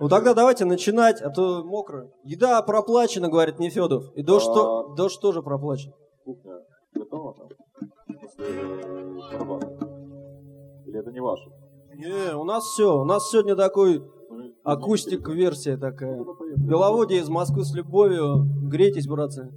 Ну тогда давайте начинать, а то мокро. Еда проплачена, говорит Нефедов. И дождь тоже проплачен. Кухня готова там? После барабана? Или это не ваше? Не, у нас все. У нас сегодня такой акустик-версия такая. Беловодье из Москвы с любовью. Грейтесь, братцы.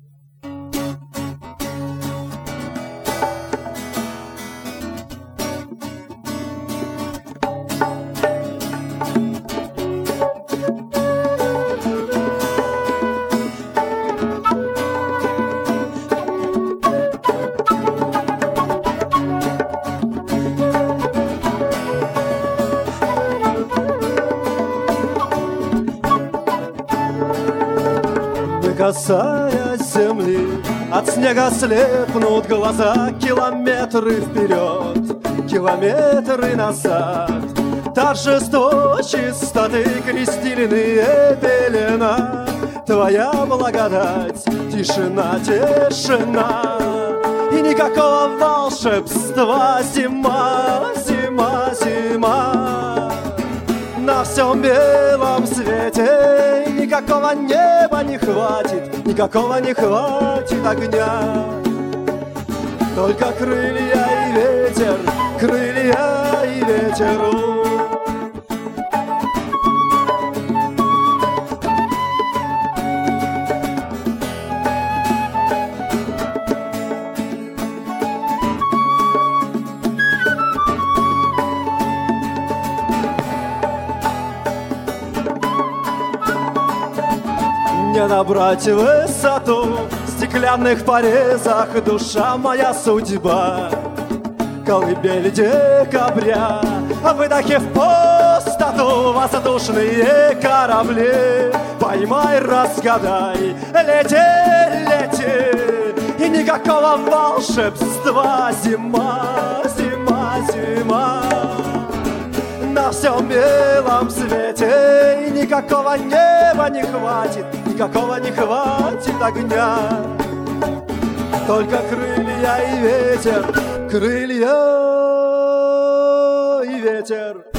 Касаясь земли, от снега слепнут глаза. Километры вперед, километры назад. Торжество чистоты, крестильные пелена. Твоя благодать, тишина, тишина. И никакого волшебства. Зима, зима, зима. На всем белом свете никакого неба не хватит, никакого не хватит огня. Только крылья и ветер, крылья и ветер. Не набрать высоту в стеклянных порезах. Душа моя судьба, колыбель декабря. А выдохе в пустоту воздушные корабли. Поймай, разгадай, лети, лети. И никакого волшебства. Зима, зима, зима. На всем белом свете и никакого неба не хватит, никакого не хватит огня. Только крылья и ветер, крылья и ветер.